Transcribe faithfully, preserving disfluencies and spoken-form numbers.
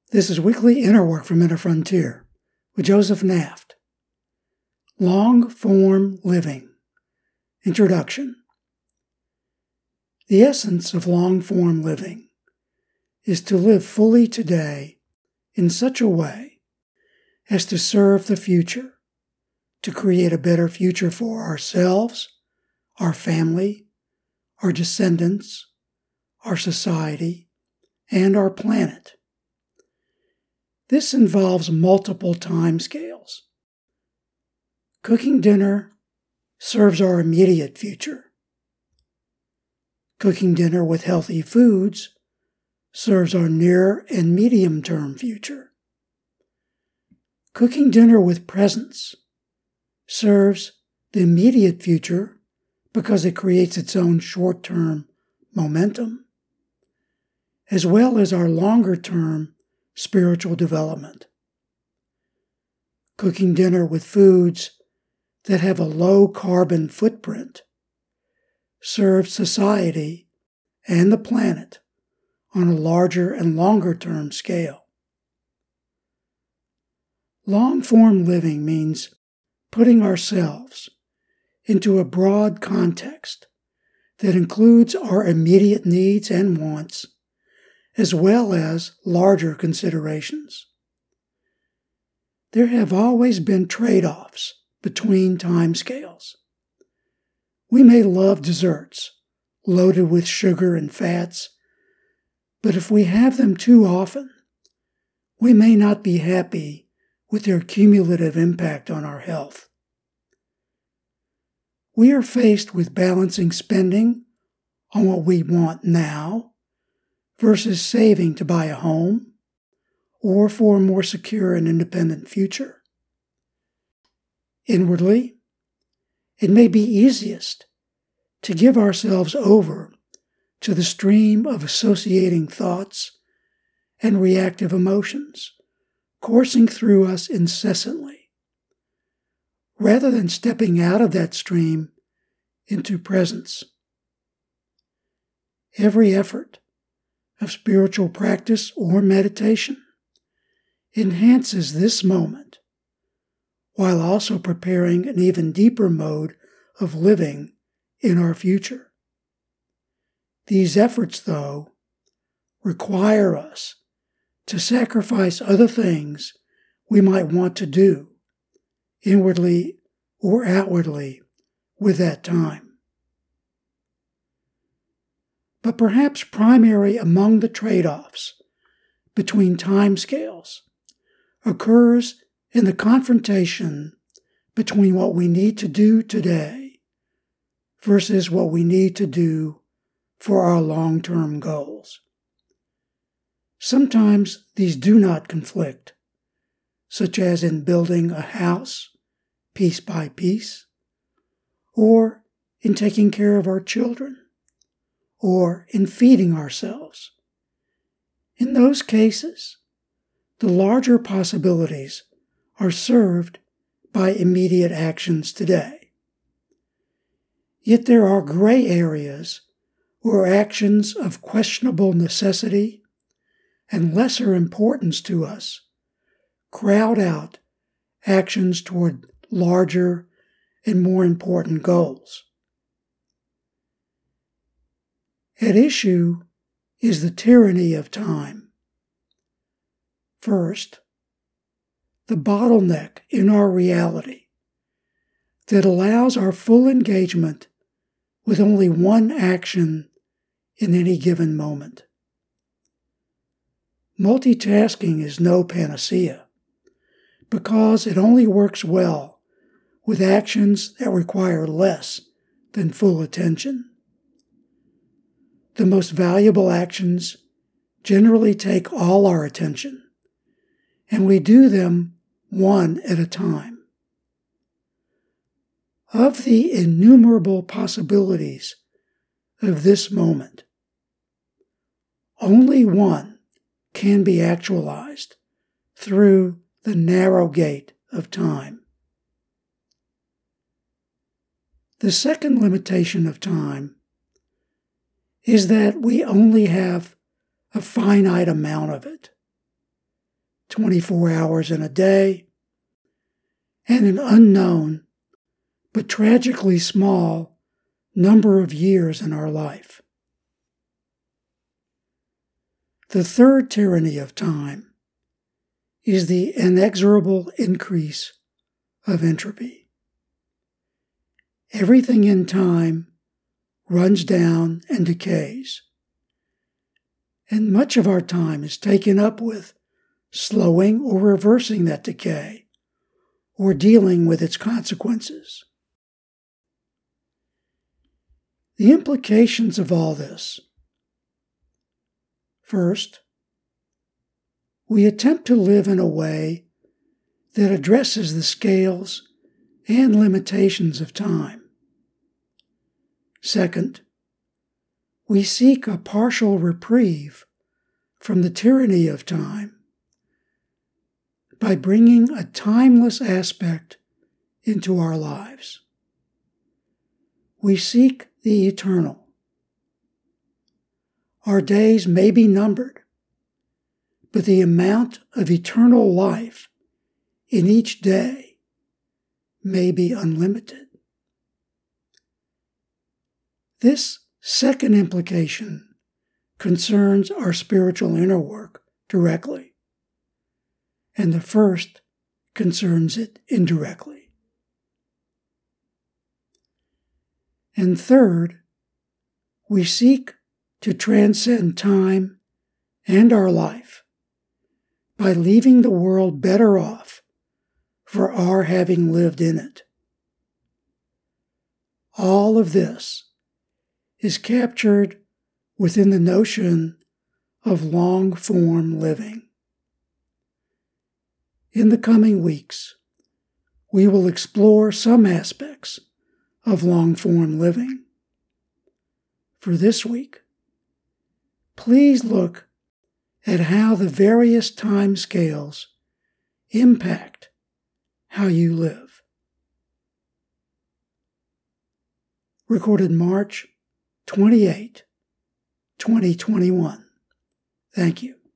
This is Weekly Inner Work from Inner Frontier with Joseph Naft. Long-Form Living. Introduction. The essence of long-form living is to live fully today in such a way as to serve the future, to create a better future for ourselves, our family, our descendants, our society, and our planet. This involves multiple time scales. Cooking dinner serves our immediate future. Cooking dinner with healthy foods serves our near and medium-term future. Cooking dinner with presents serves the immediate future because it creates its own short-term momentum, as well as our longer-term spiritual development. Cooking dinner with foods that have a low carbon footprint serves society and the planet on a larger and longer term scale. Long-form living means putting ourselves into a broad context that includes our immediate needs and wants, as well as larger considerations. There have always been trade-offs between timescales. We may love desserts loaded with sugar and fats, but if we have them too often, we may not be happy with their cumulative impact on our health. We are faced with balancing spending on what we want now versus saving to buy a home or for a more secure and independent future. Inwardly, it may be easiest to give ourselves over to the stream of associating thoughts and reactive emotions coursing through us incessantly, rather than stepping out of that stream into presence. Every effort of spiritual practice or meditation enhances this moment, while also preparing an even deeper mode of living in our future. These efforts, though, require us to sacrifice other things we might want to do, inwardly or outwardly, with that time. But perhaps primary among the trade-offs between timescales occurs in the confrontation between what we need to do today versus what we need to do for our long-term goals. Sometimes these do not conflict, such as in building a house piece by piece, or in taking care of our children, or in feeding ourselves. In those cases, the larger possibilities are served by immediate actions today. Yet there are gray areas where actions of questionable necessity and lesser importance to us crowd out actions toward larger and more important goals. At issue is the tyranny of time. First, the bottleneck in our reality that allows our full engagement with only one action in any given moment. Multitasking is no panacea because it only works well with actions that require less than full attention. The most valuable actions generally take all our attention, and we do them one at a time. Of the innumerable possibilities of this moment, only one can be actualized through the narrow gate of time. The second limitation of time is that we only have a finite amount of it. twenty-four hours in a day, and an unknown but tragically small number of years in our life. The third tyranny of time is the inexorable increase of entropy. Everything in time runs down and decays, and much of our time is taken up with slowing or reversing that decay, or dealing with its consequences. The implications of all this. First, we attempt to live in a way that addresses the scales and limitations of time. Second, we seek a partial reprieve from the tyranny of time by bringing a timeless aspect into our lives. We seek the eternal. Our days may be numbered, but the amount of eternal life in each day may be unlimited. This second implication concerns our spiritual inner work directly, and the first concerns it indirectly. And third, we seek to transcend time and our life by leaving the world better off for our having lived in it. All of this is captured within the notion of long-form living. In the coming weeks, we will explore some aspects of long-form living. For this week, please look at how the various time scales impact how you live. Recorded March twenty-eighth, twenty twenty-one. Thank you.